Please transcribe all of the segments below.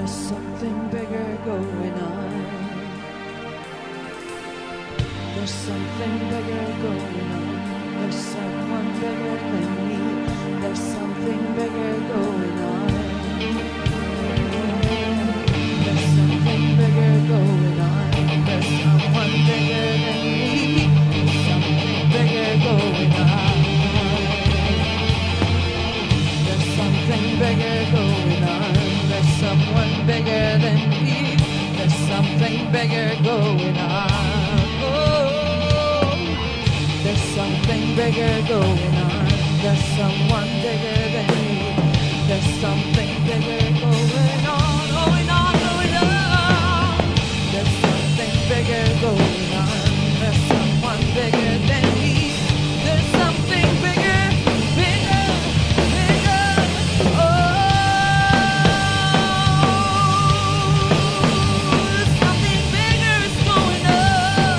There's something bigger going on. There's something bigger going on. There's someone bigger than me. There's something bigger going on. There's something bigger going on. There's someone bigger than me. There's something bigger going on. There's something bigger going on. There's someone bigger than me. There's something bigger going on. Oh, there's something bigger going on. There's someone bigger than me. There's something bigger going on, going on, going on. There's something bigger going on. There's someone bigger than me. There's something bigger, bigger, bigger. Oh, something bigger is going on.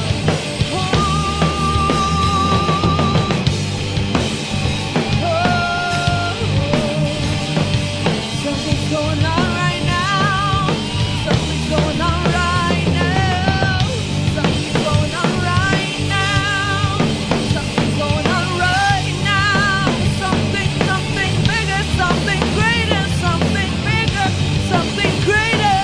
Something's going on right now. Something's going on right now. Something's going on right now. Something's going on right now. Something bigger, something greater, something bigger, something greater.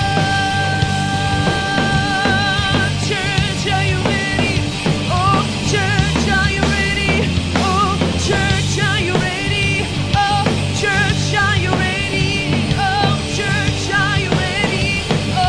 Church, are you ready? Oh, church, are you ready? Oh, church, are you ready? Oh, church, are you ready? Oh, church, are you ready?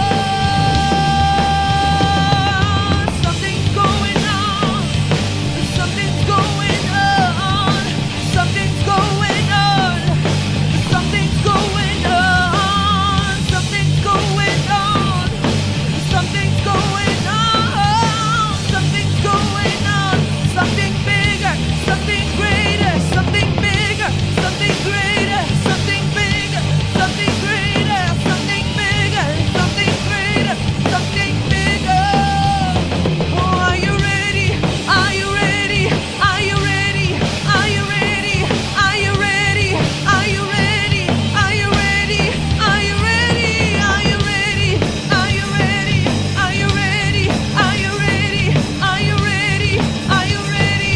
Oh, something's going on. Something's going on. Something's going on. Something's going on. Something's going on. Something's going on. Something's going on. Something bigger, something greater, something bigger, something greater, something bigger, something greater, something bigger, something greater, something bigger. Oh, are you ready? Are you ready? Are you ready? Are you ready? Are you ready? Are you ready? Are you ready? Are you ready? Are you ready? Are you ready? Are you ready? Are you ready? Are you ready? Are you ready?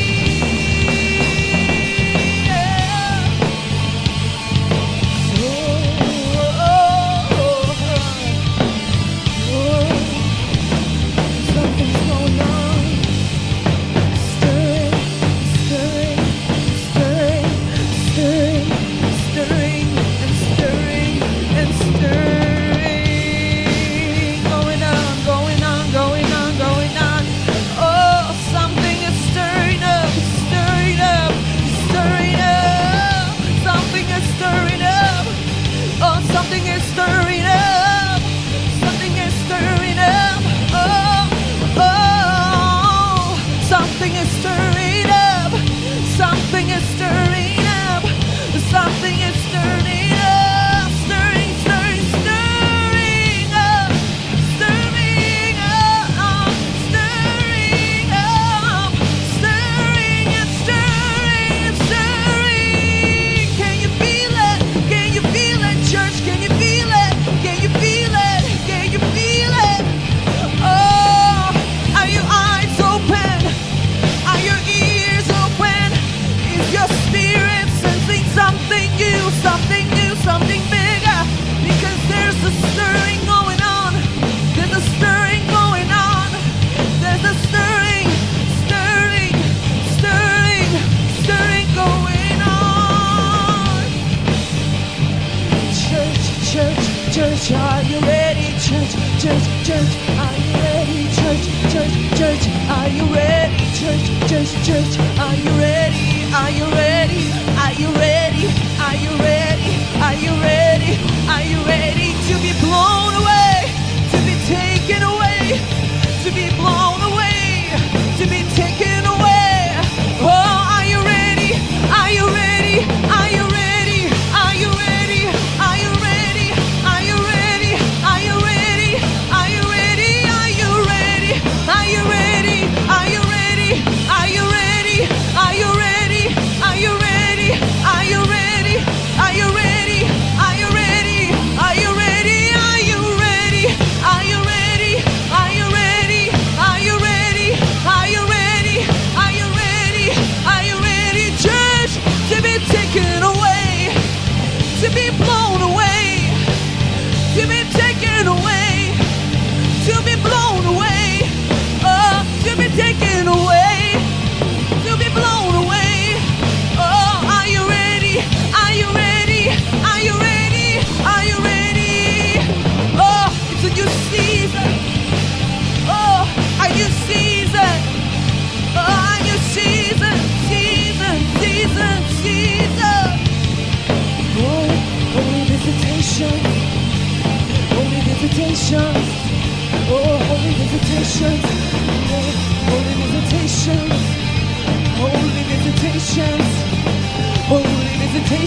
Something's going on. Stirring, stirring, stirring, stirring, stirring, and stirring, and stirring. Going on, going on, going on, going on. Oh, something is stirring up, stirring up, stirring up. Something is stirring up. Oh, something is stirring up. Something is stirring up. Oh, oh, something is stirring up. Something is stirring up. Something is stirring up. Stirring, stirring, stirring up. Stirring up. Stirring up. Stirring and stirring and stirring. Can you feel it? Can you feel it, church? Can you feel it? Can you feel it? Can you feel it? Oh, are your eyes open? Are your ears open? Is your spirit sensing something new, something new, something bigger? Because there's a stirring going on. There's a stirring going on. There's a stirring, stirring, stirring, stirring going on. Church, church, church, are you ready? Church, church, church, are you ready? Church, church, church, are you ready? Church, church, church, are you ready? Are you ready? Are you ready? Are you ready? Are you ready? Are you ready to be blown away? To be taken away? To be blown away? To be taken away? Oh, are you ready? Are you ready? Are you ready? Are you ready? Are you ready? Are you ready? Are you ready? Are you ready? Are you ready? Are you ready? Are you ready? Are you ready? Are you ready? Are you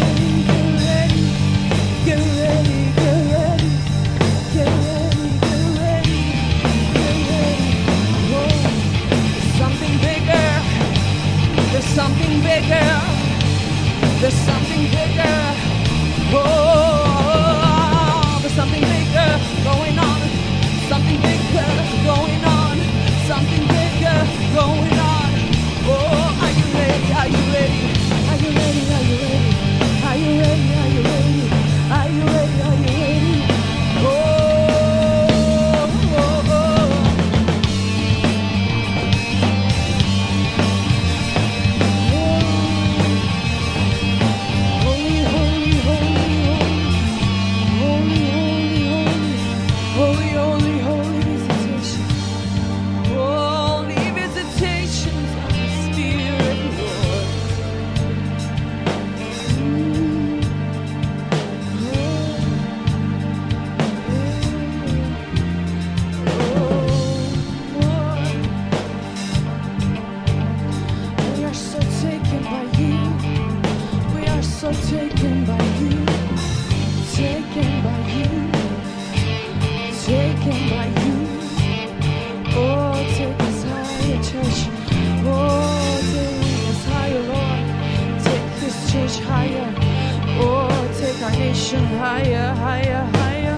There's something bigger. Oh, there's something bigger going on. Something bigger going on. Something bigger going on. Oh, are you ready? Are you ready? Are you ready? Are you ready? Are you ready? Are you ready? Are you ready? Are you ready? Oh, oh, oh. Taken by you, taken by you, taken by you. Oh, take us higher, church. Oh, take us higher, Lord. Take this church higher. Oh, take our nation higher, higher, higher.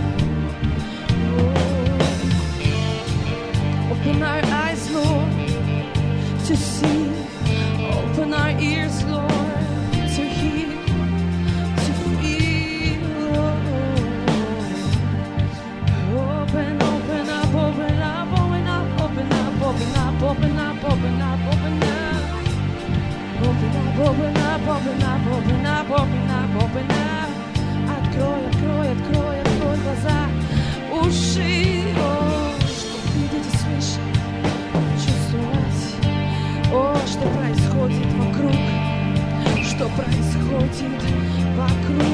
Oh, open our eyes, Lord, to see. Open our ears, Lord, to hear. Open up, open up, open up, open up, open up, open up, open up, open up, open up, open up, open up, open up, open up, open up, open up. Открой, открой, открой, открой глаза, уши, чтобы видеть и слышать, чувствовать, что происходит вокруг, что происходит вокруг.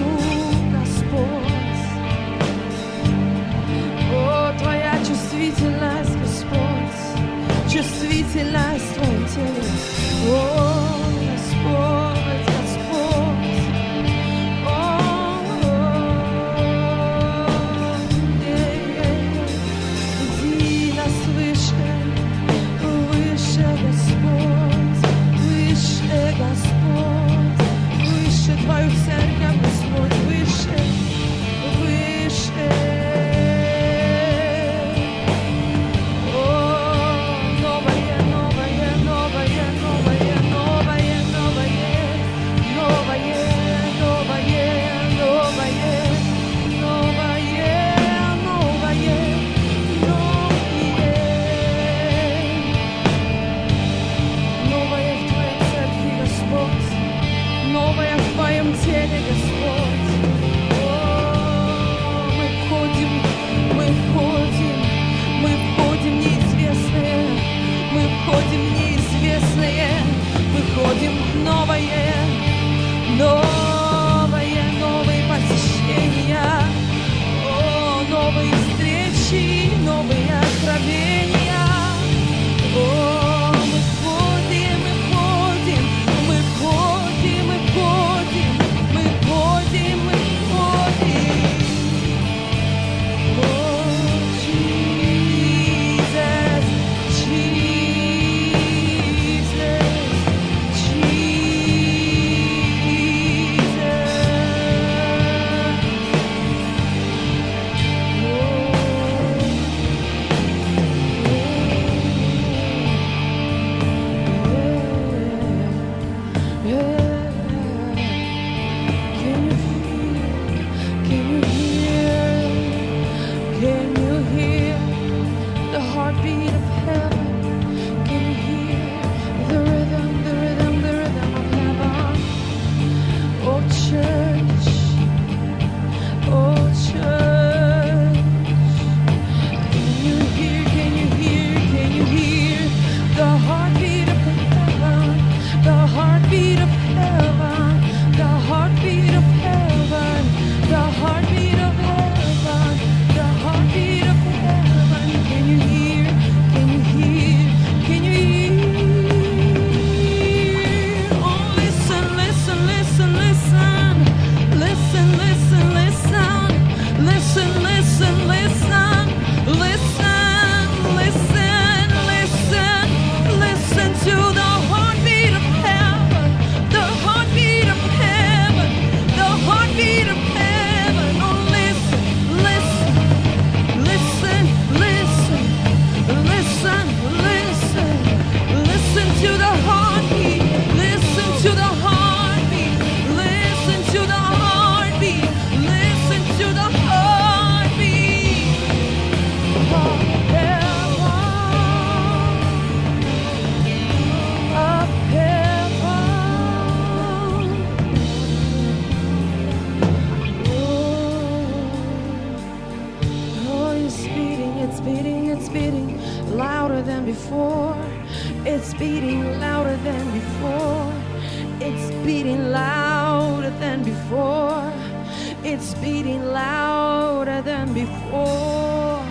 before. It's beating louder than before. It's beating louder than before. It's beating louder than before.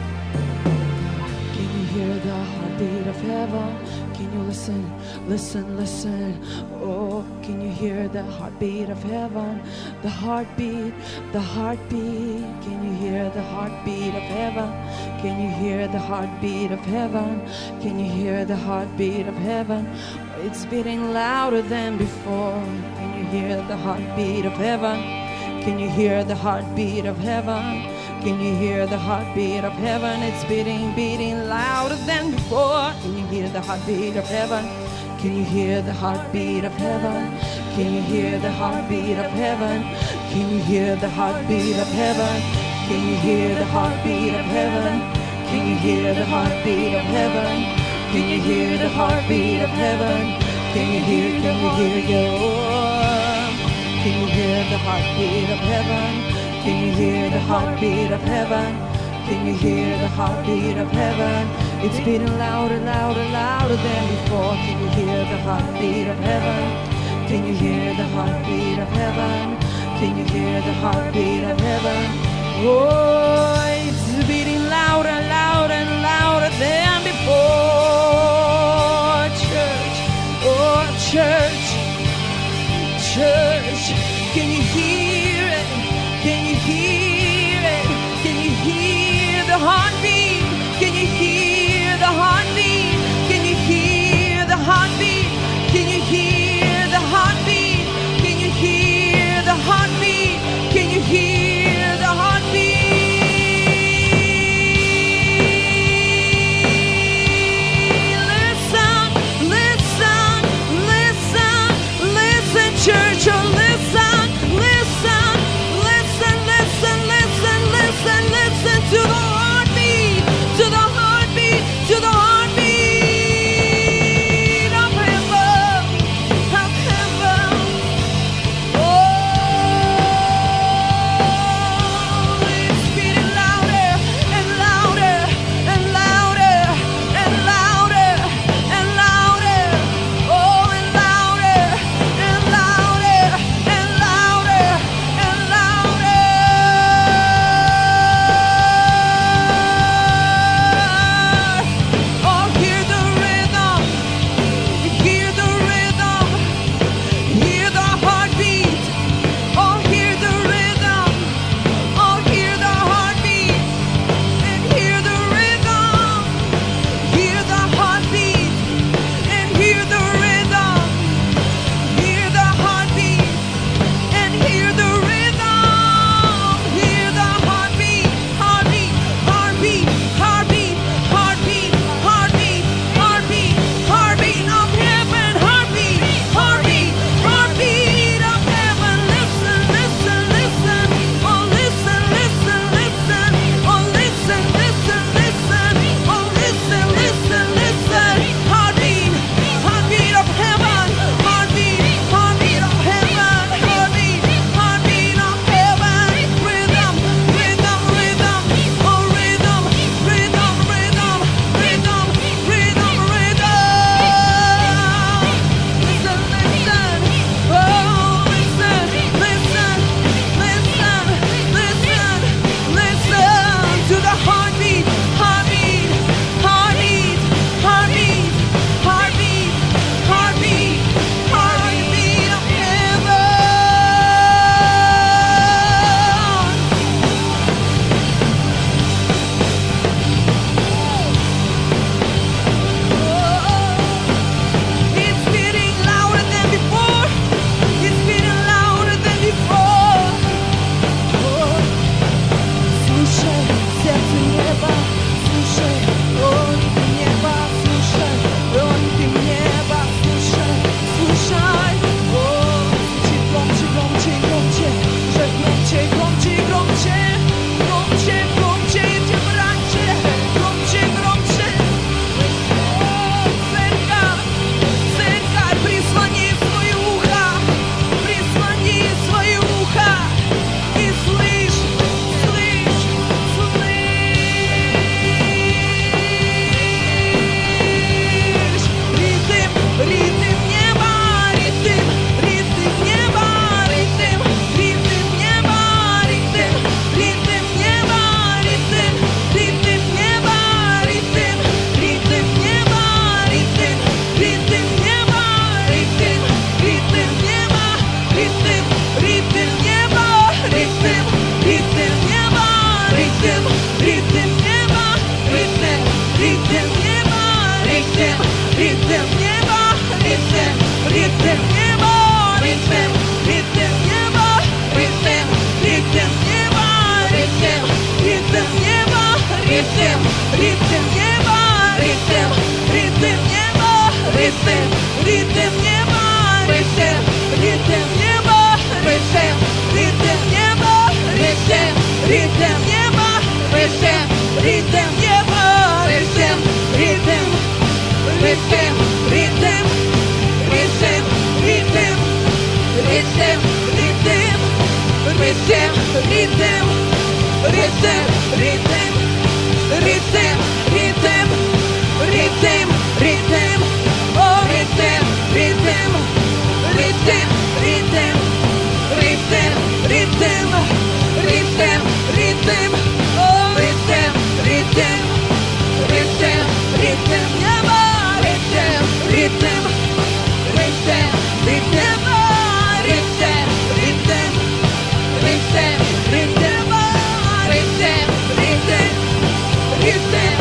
Can you hear the heartbeat of heaven? Can you listen, listen, listen? Oh, can you hear the heartbeat of heaven? The heartbeat, the heartbeat. Can you hear the heartbeat of heaven? Can you hear the heartbeat of heaven? Can you hear the heartbeat of heaven? It's beating louder than before. Can you hear the heartbeat of heaven? Can you hear the heartbeat of heaven? Can you hear the heartbeat of heaven? It's beating, beating louder than before. Can you hear the heartbeat of heaven? Can you hear the heartbeat of heaven? Can you hear the heartbeat of heaven? Can you hear the heartbeat of heaven? Can you hear the heartbeat of heaven? Can you hear the heartbeat of heaven? Can you hear the heartbeat of heaven? Can you hear your? Can you hear the heartbeat of heaven? Can you hear the heartbeat of heaven? Can you hear the heartbeat of heaven? It's beating louder, louder, louder than before. Can you hear the heartbeat of heaven? Can you hear the heartbeat of heaven? Can you hear the heartbeat of heaven? Oh, it's beating louder, louder, louder than before. Church, oh church, church, can you hear it? Can you hear it? Can you hear the heartbeat? Can you hear the heartbeat? Can you hear the heartbeat? Can you hear the heartbeat? Can you hear the heartbeat? Can you hear the heartbeat? Listen, listen, listen, listen, church, oh listen, listen. rhythm, rhythm, rhythm, rhythm, rhythm, rhythm, rhythm, rhythm, oh rhythm, rhythm, rhythm, rhythm, rhythm, rhythm, rhythm, rhythm, oh rhythm, rhythm, rhythm, rhythm, yeah, rhythm, rhythm, rhythm, rhythm, rhythm, rhythm, rhythm, rhythm, rhythm, rhythm, rhythm.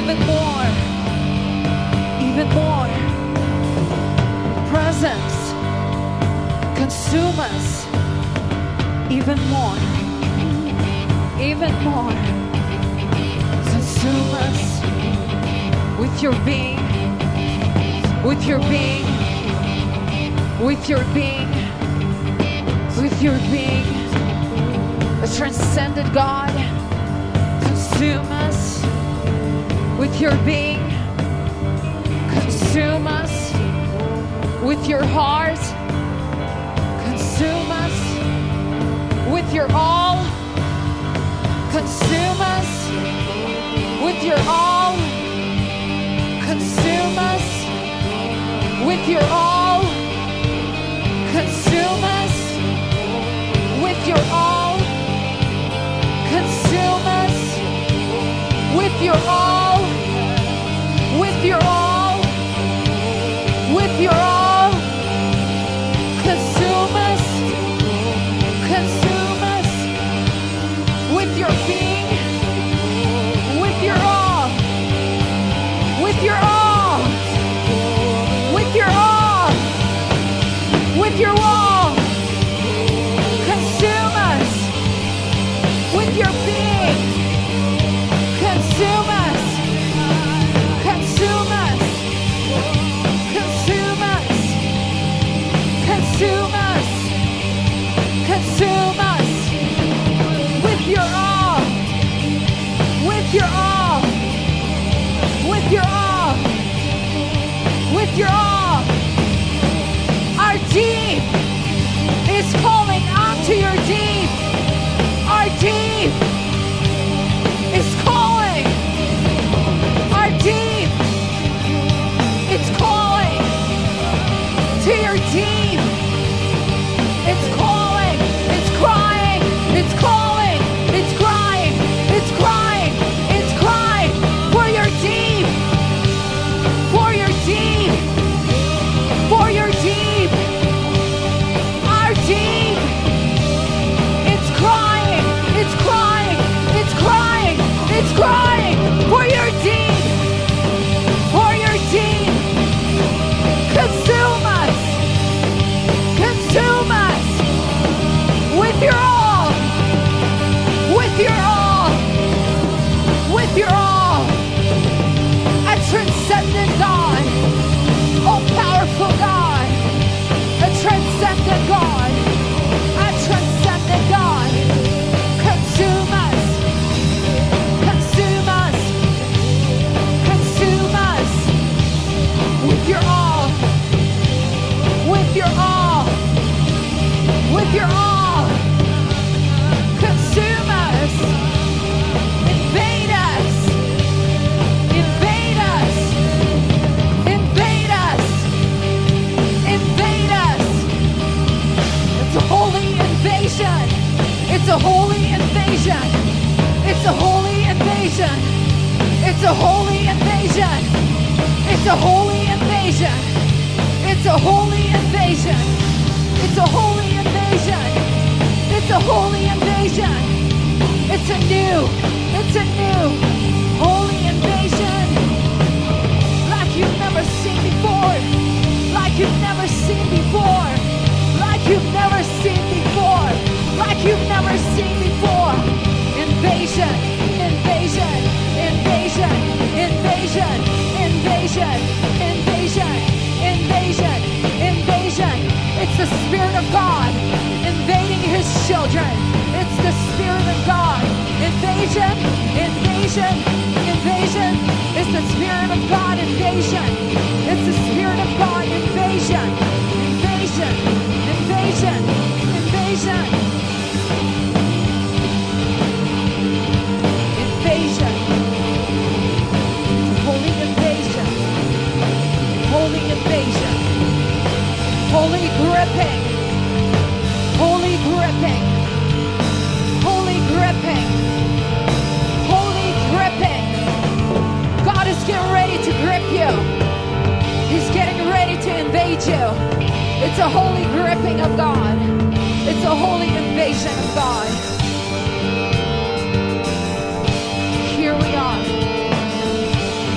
even more, even more. Presence, consume us, even more, even more. Consume us with your being, with your being, with your being, with your being. A transcendent God, consume us with your being, consume us with your heart, consume us with your all, consume us with your all, consume us with your all, consume us with your all, consume us with your all, with your all, with your all, consume us with your being, with your all, with your all, with your all, with your all, consume us with your being, consume us, consume us, consume us, consume us, consume us with your all, with your all, with your all, with your all. Our deep is calling onto your deep. Our deep is calling. Our deep, it's calling to your deep. It's calling, it's crying, it's calling, it's crying, it's crying, it's crying for your deep, for your deep, for your deep. Our deep, it's crying, it's crying, it's crying, it's crying for your deep, for your deep. Consume us, consume us with your all, with your all, with your all. A transcendent God, all powerful God, a transcendent God, a transcendent God. Consume us, consume us, consume us with your all, with your all, with your all. Consume us, invade us, invade us, invade us, invade us. It's a holy invasion. It's a holy invasion. It's a holy invasion. It's a holy invasion. It's a holy invasion. It's a holy invasion. It's a holy invasion. It's a holy invasion. It's a new holy invasion. Like you've never seen before. Like you've never seen before. Like you've never seen before. Like you've never seen before. Invasion, invasion, invasion, invasion, invasion, invasion, invasion, invasion. It's the Spirit of God invading His children. It's the Spirit of God. Invasion, invasion, invasion. It's the Spirit of God invasion. It's the Spirit of God invasion. Invasion, invasion, invasion. Invasion. Holy invasion. Holy invasion. Holy gripping. Holy gripping. Holy gripping. Holy gripping. God is getting ready to grip you. He's getting ready to invade you. It's a holy gripping of God. It's a holy invasion of God. Here we are.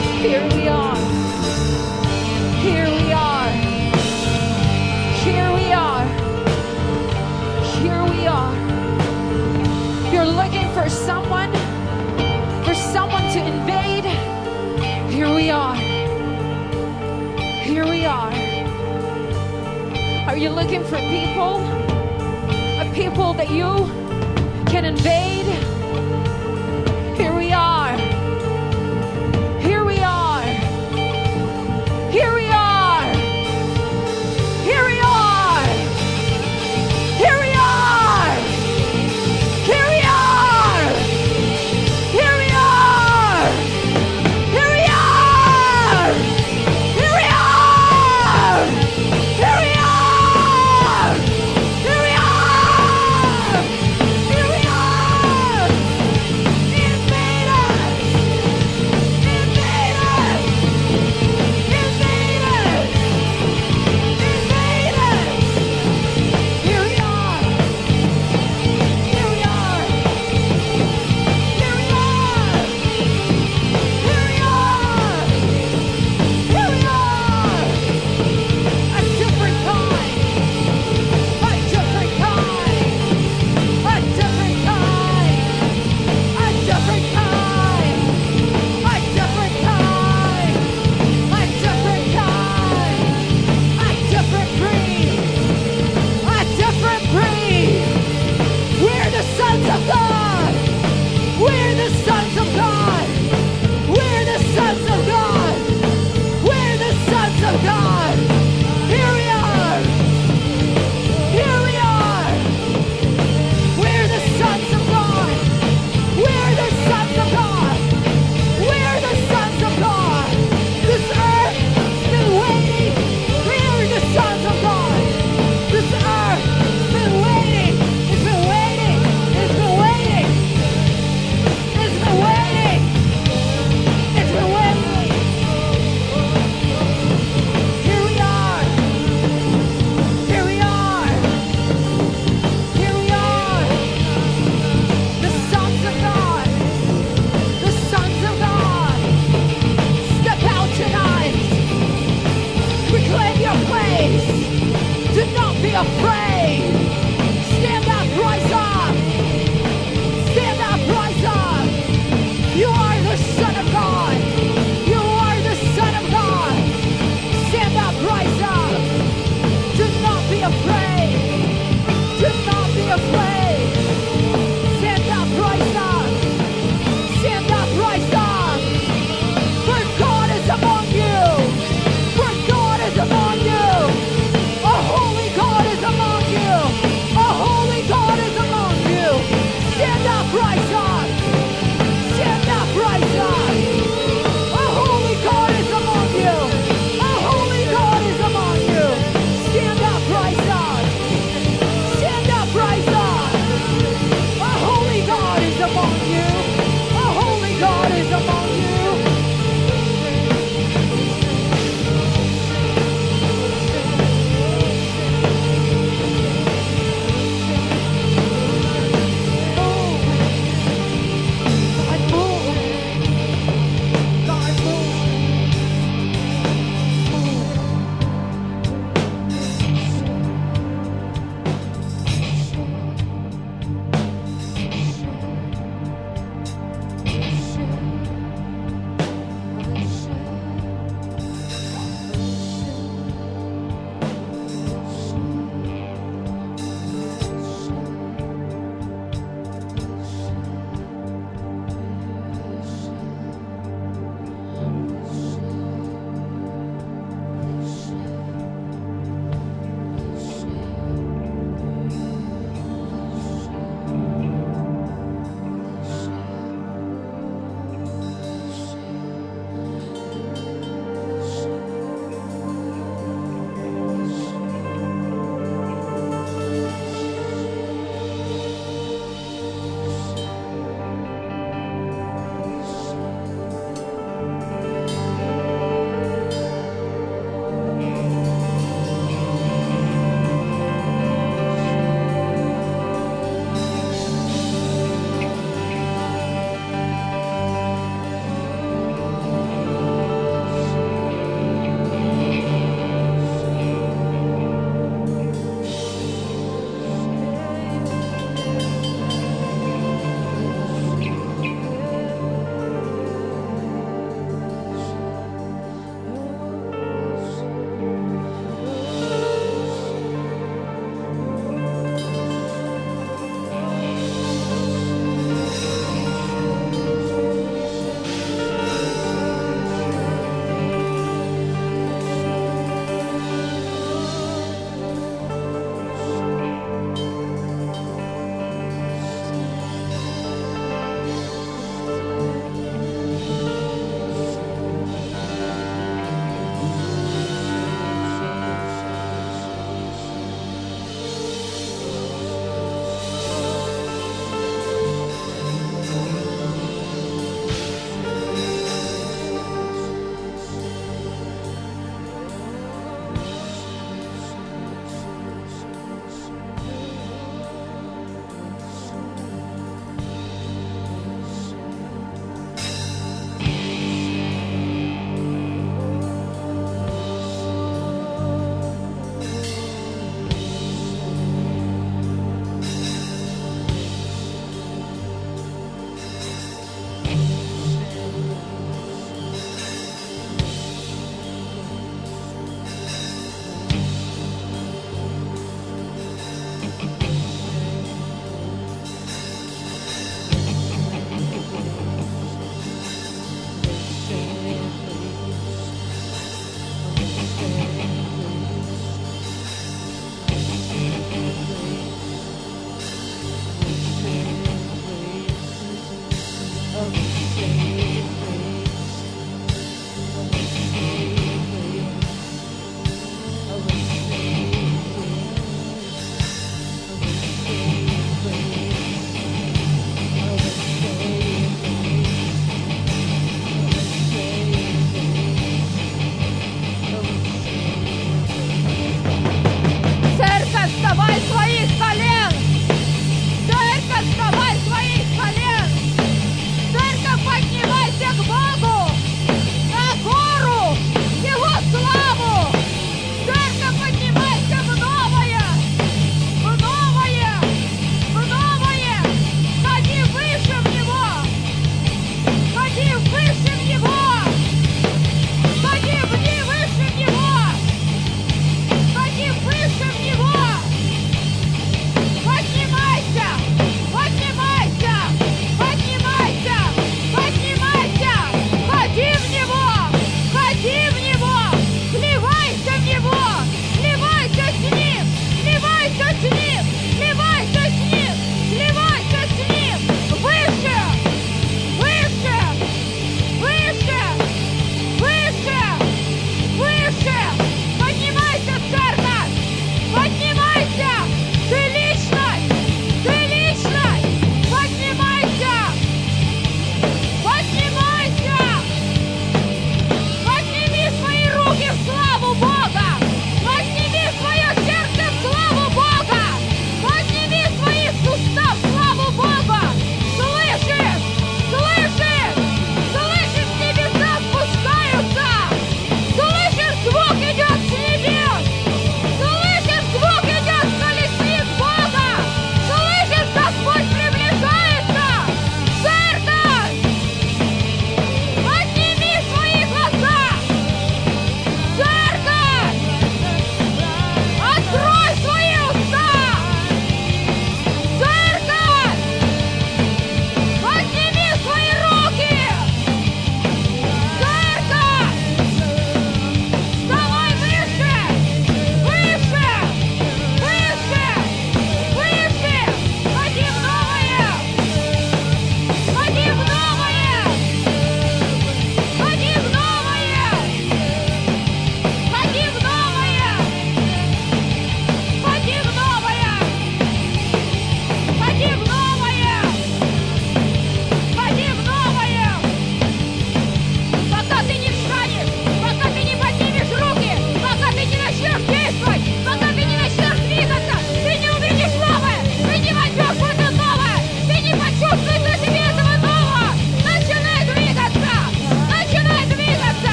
Are you looking for people? A people that you can invade? Here we are. Here we are. Here we are. Here we are. Here we are. Here we are. Here we are. Here we are. Here we are. Here we are. Here we are. Here we are. Invade us. Invade us. Invade us. Invade us. Here we are. Here we are. Here we are. Here we are. Here we are. A different kind. A different kind. A different kind. A different kind. A different kind. A different kind. A different breed. A different breed. We're the sons of God. We're the sons of God. We're the sons of God. We're the sons of God. Here we are. Here we are. We're the sons of God. We're the sons of God. We're the sons of God. This earth has been waiting. We're the sons of God. This earth has been waiting. It's been waiting. It's been waiting. It's been waiting. It's been waiting. Here we are. Here we are. Here we are. The sons of God. The sons of God. Step out tonight. Reclaim your place. Do not be afraid. Stand up, rise up. Stand up, rise up. You are the Son of God. You are the Son of God. Stand up, rise up. Do not be afraid. Do not be afraid. Stand up, rise up. Stand up, rise up. For God is among you. For God is among you. A holy God is among you. A holy God is among you. Stand up, rise up. Stand up, rise up.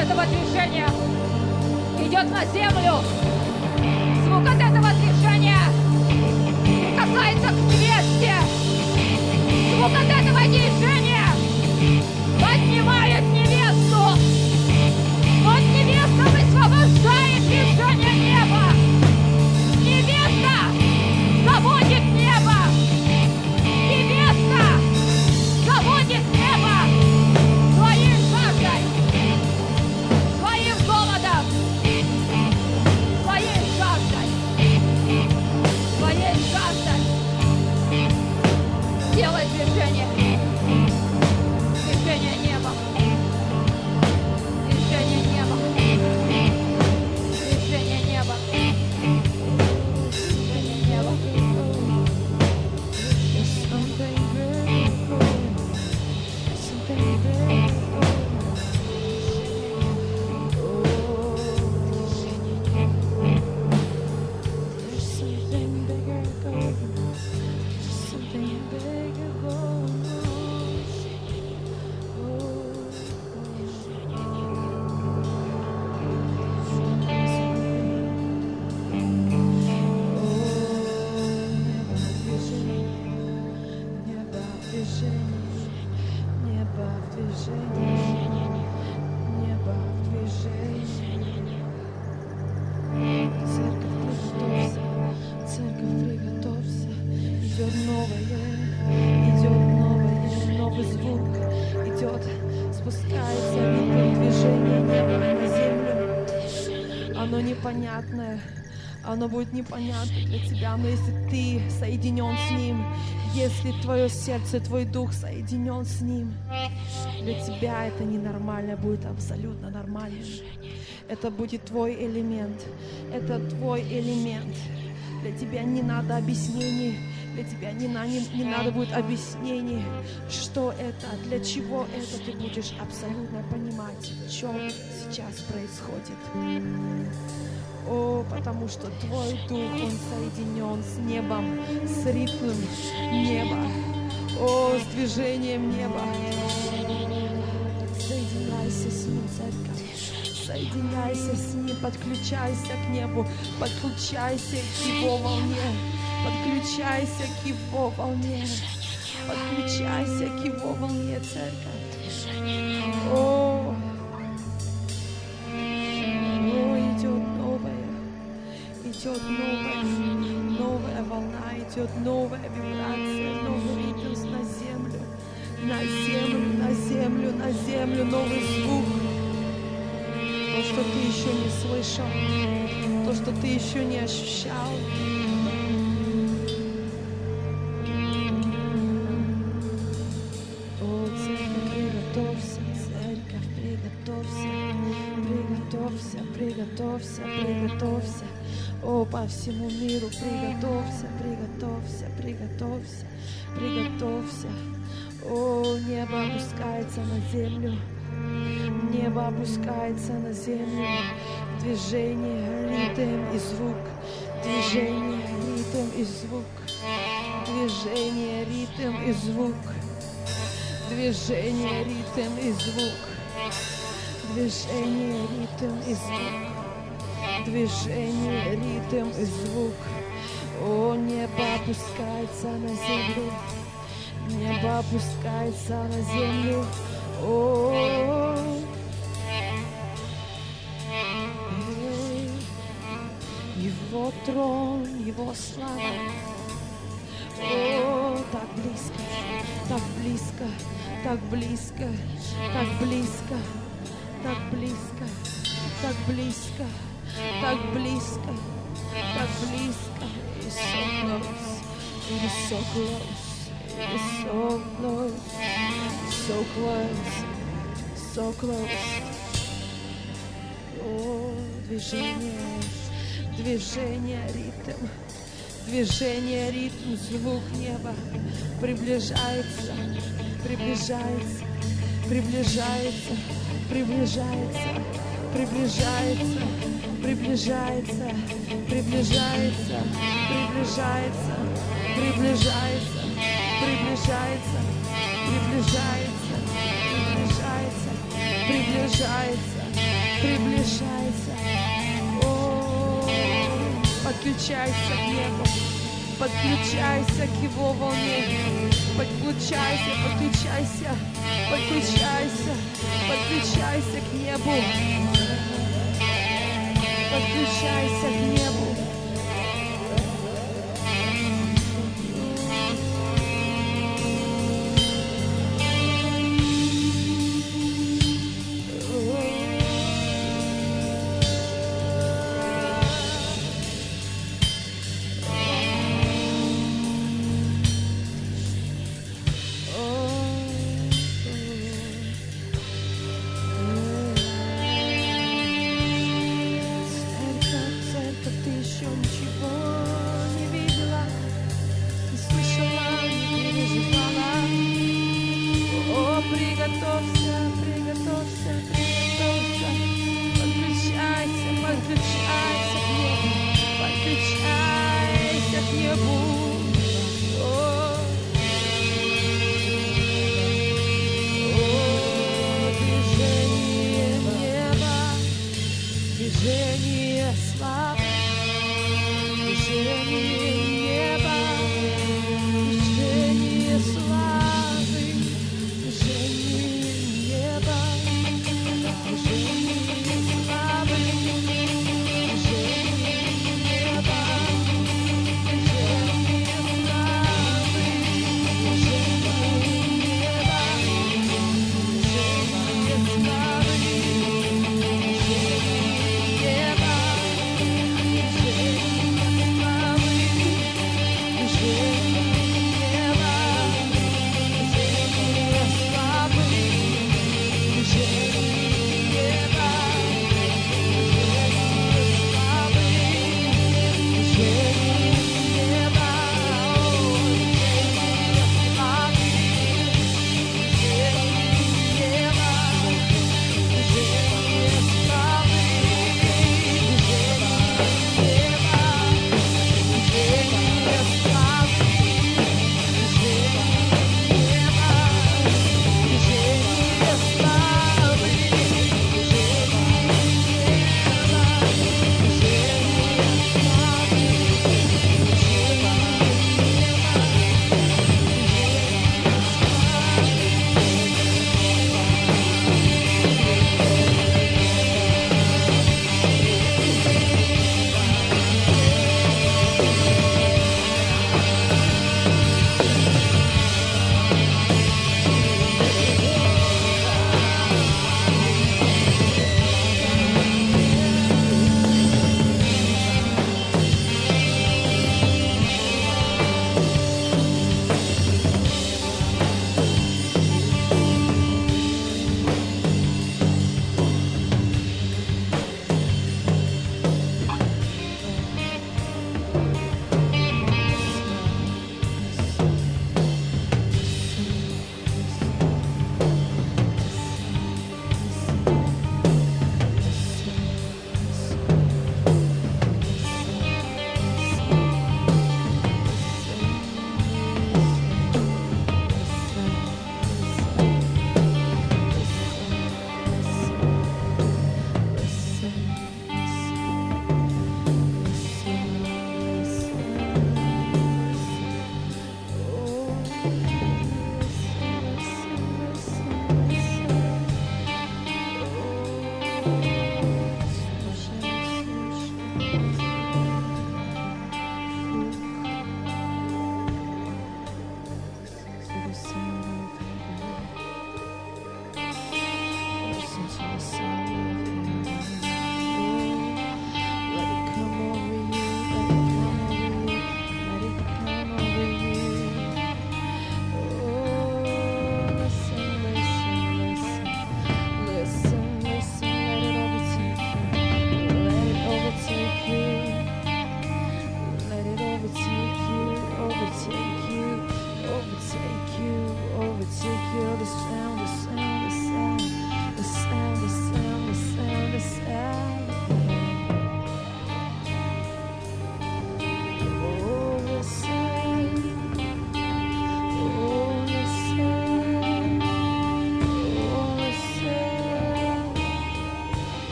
этого движения идет на землю. Звук от этого движения касается к невесте. Звук от этого движения поднимает невесту. Вот невеста высвобождает движение неба. Невеста заводит небо. Невеста заводит небо своей жаждой, своим голодом, своей жаждой, своей жаждой. Делай движение. Движение неба. Движение неба. Движение неба. Движение неба. Непонятное, оно будет непонятно для тебя, но если ты соединен с Ним, если твое сердце, твой дух соединен с Ним, для тебя это ненормально будет абсолютно нормально. Это будет твой элемент, это твой элемент. Для тебя не надо объяснений, для тебя не надо будет объяснений, что это, для чего это, ты будешь абсолютно понимать, что сейчас происходит. О, потому что твой дух, он соединен с небом, с ритмом неба, о, с движением неба. Соединяйся с Ним, церковь, соединяйся с Ним, подключайся к небу, подключайся к Его волне, подключайся к Его волне, подключайся к Его волне, церковь. О, идет новая волна, идет новая вибрация, новый ритм на землю, на землю, на землю, на землю, новый звук. То, что ты еще не слышал, то, что ты еще не ощущал. О, церковь, приготовься, церковь, приготовься, приготовься, приготовься, приготовься. О, по всему миру приготовься, приготовься, приготовься, приготовься. О, небо опускается на землю, небо опускается на землю. Движение, ритм и звук, движение, ритм и звук, движение, ритм и звук, движение, ритм и звук, движение, ритм и звук. Движение, ритм и звук. О, небо опускается на землю. Небо опускается на землю. О, Его трон, Его слава. О, так близко, так близко, так близко, так близко, так близко, так близко. Так близко, так близко. It's so close, it is so close, it is so close, so close, so close. О, движение, движение, ритм, движение, ритм, звук неба приближается, приближается, приближается, приближается, приближается. Приближается, приближается, приближается, приближается, приближается, приближается, приближается, приближается, приближайся. О, подключайся к небу, подключайся к его волне, подключайся, подключайся, подключайся, подключайся к небу, подключайся к небу. Движение славы, движение неба, движение славы, движение неба.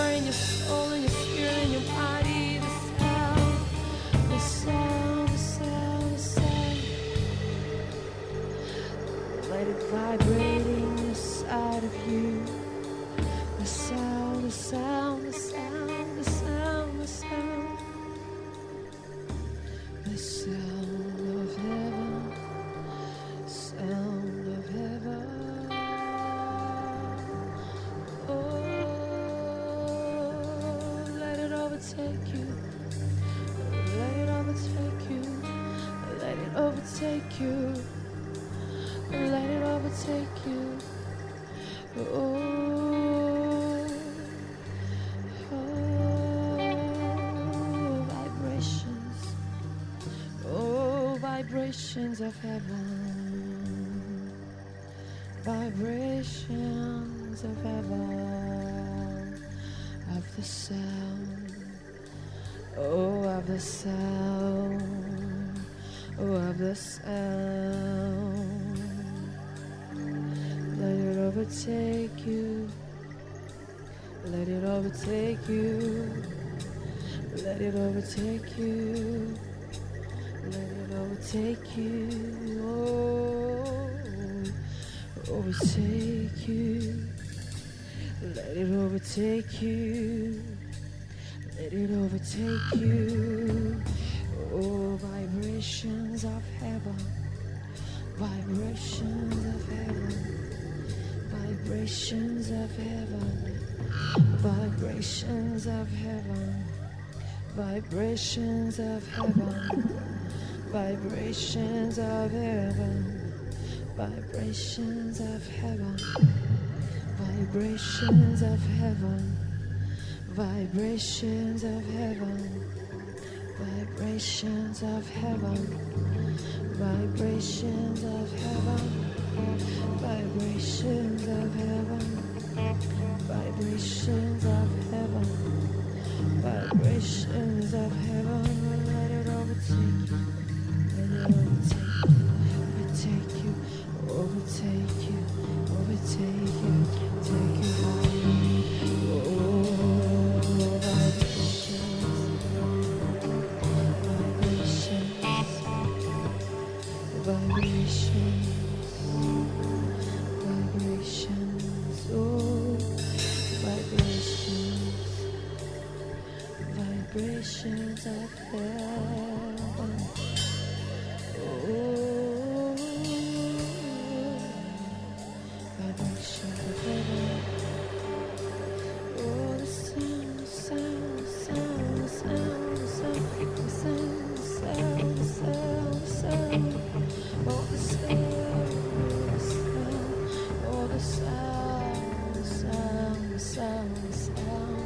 heart, in your soul, in your spirit, in your body. The sound, the sound, the sound. Let it vibrate inside of you. The sound, the sound, the sound, the sound, the sound. The sound of heaven, sound of heaven. Oh, let it overtake you. Let it overtake you. Let it overtake you. Let it overtake you. Oh, oh, vibrations. Oh, vibrations of heaven. Vibrations of heaven. Of the sound. Oh, of the sound. Oh, of the sound. Let it overtake you. Let it overtake you. Let it overtake you. Let it overtake you. Oh, overtake you. Let it overtake you. Let it overtake you. Oh, vibrations of heaven. Vibrations of heaven. Vibrations of heaven. Vibrations of heaven. Vibrations of heaven. Vibrations of heaven. Vibrations of heaven. Vibrations of heaven. Vibrations of heaven. Vibrations of heaven. Vibrations of heaven. Vibrations of heaven. Vibrations of heaven. Vibrations of heaven. Let it overtake you. Let it overtake you. Overtake you. Overtake you. Take you higher. Oh, vibrations. Vibrations. Vibrations. Vibrations. Oh, vibrations. Vibrations of heaven. Oh, vibrations of heaven. Oh, the sound, the sound, the sound, the sound, the sound, the sound, the sound, the sound, the sound. Oh, the sound, the sound, oh, the sound, the sound, the sound, the sound.